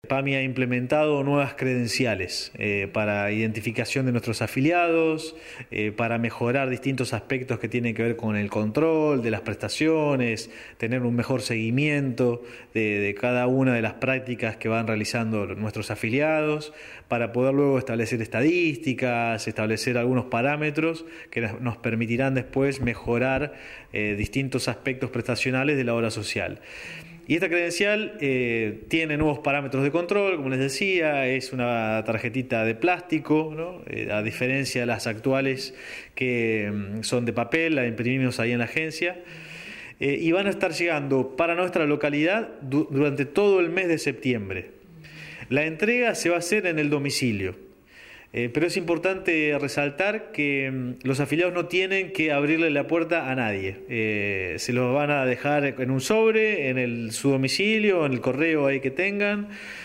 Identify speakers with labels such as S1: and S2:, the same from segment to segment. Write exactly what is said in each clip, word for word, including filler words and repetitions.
S1: PAMI ha implementado nuevas credenciales eh, para identificación de nuestros afiliados, eh, para mejorar distintos aspectos que tienen que ver con el control de las prestaciones, tener un mejor seguimiento de, de cada una de las prácticas que van realizando nuestros afiliados, para poder luego establecer estadísticas, establecer algunos parámetros que nos permitirán después mejorar eh, distintos aspectos prestacionales de la obra social. Y esta credencial eh, tiene nuevos parámetros de control, como les decía, es una tarjetita de plástico, ¿no? Eh, a diferencia de las actuales que mm, son de papel, la imprimimos ahí en la agencia, eh, y van a estar llegando para nuestra localidad du- durante todo el mes de septiembre. La entrega se va a hacer en el domicilio. Eh, pero es importante resaltar que mm, los afiliados no tienen que abrirle la puerta a nadie. Eh, se los van a dejar en un sobre, en el, su domicilio, en el correo ahí que tengan,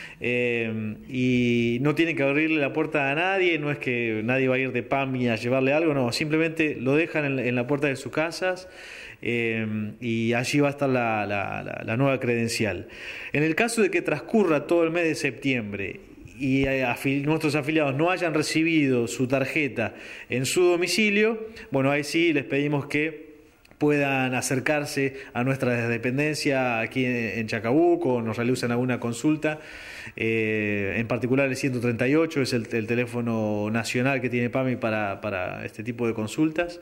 S1: eh, y no tienen que abrirle la puerta a nadie. No es que nadie va a ir de PAMI a llevarle algo, no, simplemente lo dejan en, en la puerta de sus casas. Eh, y allí va a estar la, la, la, la nueva credencial. En el caso de que transcurra todo el mes de septiembre y afil- nuestros afiliados no hayan recibido su tarjeta en su domicilio, bueno, ahí sí les pedimos que puedan acercarse a nuestra dependencia aquí en Chacabuco, nos realicen alguna consulta, eh, en particular el ciento treinta y ocho es el, el teléfono nacional que tiene PAMI para, para este tipo de consultas.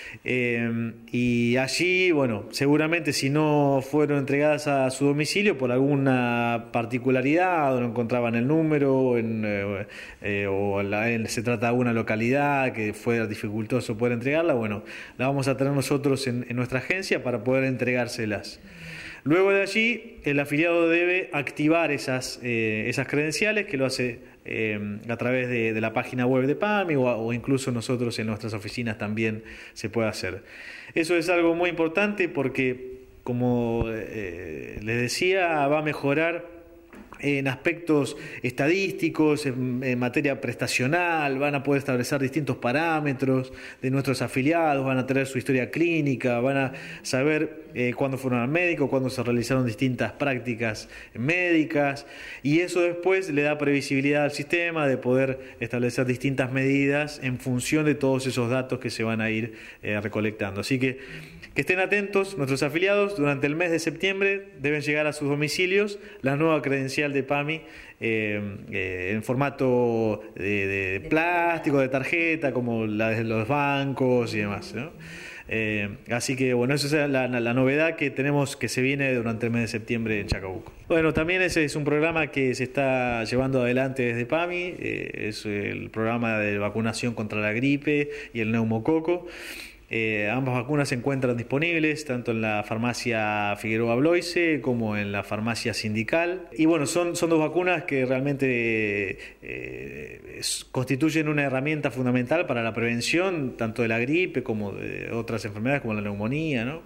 S1: Eh, y allí, bueno, seguramente si no fueron entregadas a su domicilio por alguna particularidad o no encontraban el número en, eh, eh, o la, en, se trata de alguna localidad que fue dificultoso poder entregarla, bueno, la vamos a tener nosotros en, en nuestra agencia para poder entregárselas. Luego de allí, el afiliado debe activar esas, eh, esas credenciales, que lo hace eh, a través de, de la página web de PAMI o, o incluso nosotros en nuestras oficinas también se puede hacer. Eso es algo muy importante porque, como eh, les decía, va a mejorar en aspectos estadísticos, en, en materia prestacional, van a poder establecer distintos parámetros de nuestros afiliados, van a tener su historia clínica, van a saber eh, cuándo fueron al médico, cuándo se realizaron distintas prácticas médicas, y eso después le da previsibilidad al sistema de poder establecer distintas medidas en función de todos esos datos que se van a ir eh, recolectando. Así que que estén atentos, nuestros afiliados durante el mes de septiembre deben llegar a sus domicilios la nueva credencial de PAMI eh, eh, en formato de, de plástico, de tarjeta, como la de los bancos y demás, ¿no? Eh, así que bueno, esa es la, la, la novedad que tenemos que se viene durante el mes de septiembre en Chacabuco. Bueno, también ese es un programa que se está llevando adelante desde PAMI, eh, es el programa de vacunación contra la gripe y el neumococo. Eh, ambas vacunas se encuentran disponibles tanto en la farmacia Figueroa Bloise como en la farmacia Sindical. Y bueno, son, son dos vacunas que realmente eh, es, constituyen una herramienta fundamental para la prevención tanto de la gripe como de otras enfermedades como la neumonía, ¿no?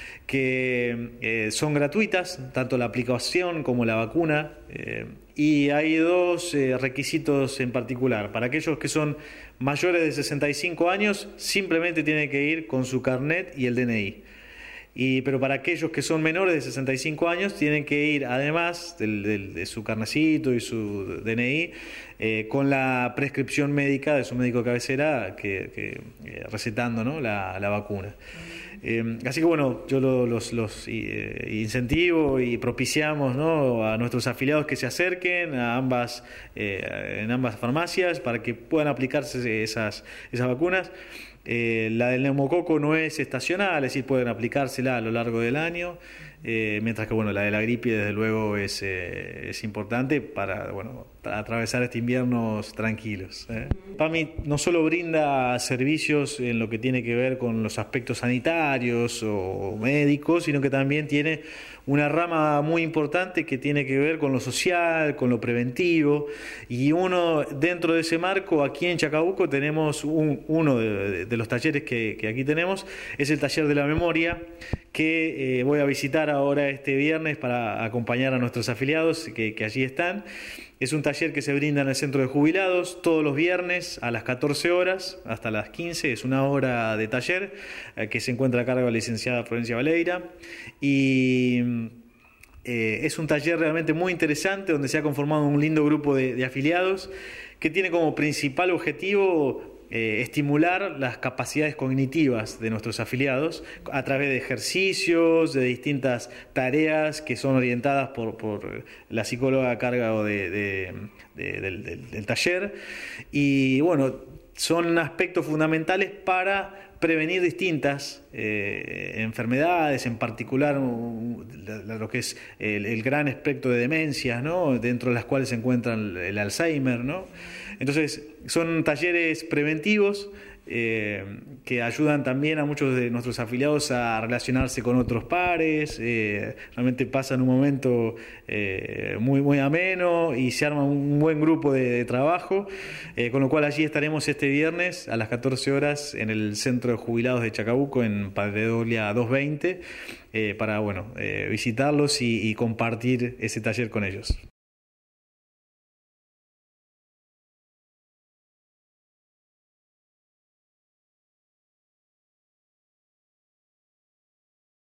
S1: Que eh, son gratuitas, tanto la aplicación como la vacuna, eh, y hay dos eh, requisitos en particular. Para aquellos que son mayores de sesenta y cinco años, simplemente tienen que ir con su carnet y el D N I. Y, pero para aquellos que son menores de sesenta y cinco años, tienen que ir, además del, del, de su carnecito y su D N I, eh, con la prescripción médica de su médico de cabecera que, que, eh, recetando, ¿no?, la, la vacuna. Eh, así que bueno, yo lo, los, los eh, incentivo y propiciamos, ¿no?, a nuestros afiliados que se acerquen a ambas, eh, en ambas farmacias para que puedan aplicarse esas, esas vacunas. Eh, la del neumococo no es estacional, es decir, pueden aplicársela a lo largo del año, eh, mientras que bueno, la de la gripe desde luego es, eh, es importante para, bueno, para atravesar este invierno tranquilos. ¿eh? PAMI no solo brinda servicios en lo que tiene que ver con los aspectos sanitarios o médicos, sino que también tiene una rama muy importante que tiene que ver con lo social, con lo preventivo, y uno dentro de ese marco, aquí en Chacabuco tenemos un, uno de, de los talleres que, que aquí tenemos, es el taller de la memoria, que eh, voy a visitar ahora este viernes para acompañar a nuestros afiliados que, que allí están. Es un taller que se brinda en el centro de jubilados todos los viernes a las catorce horas hasta las quince, es una hora de taller eh, que se encuentra a cargo de la licenciada Florencia Valeira, y Eh, es un taller realmente muy interesante donde se ha conformado un lindo grupo de, de afiliados que tiene como principal objetivo eh, estimular las capacidades cognitivas de nuestros afiliados a través de ejercicios, de distintas tareas que son orientadas por, por la psicóloga a cargo de, de, de, del, del, del taller. Y bueno, son aspectos fundamentales para prevenir distintas eh, enfermedades, en particular uh, lo que es el, el gran espectro de demencias, ¿no? Dentro de las cuales se encuentra el, el Alzheimer, ¿no? Entonces, son talleres preventivos eh, que ayudan también a muchos de nuestros afiliados a relacionarse con otros pares. Eh, realmente pasan un momento eh, muy, muy ameno y se arma un buen grupo de, de trabajo, eh, con lo cual allí estaremos este viernes a las catorce horas en el Centro de Jubilados de Chacabuco, en Pareidolia doscientos veinte, eh, para bueno, eh, visitarlos y, y compartir ese taller con ellos.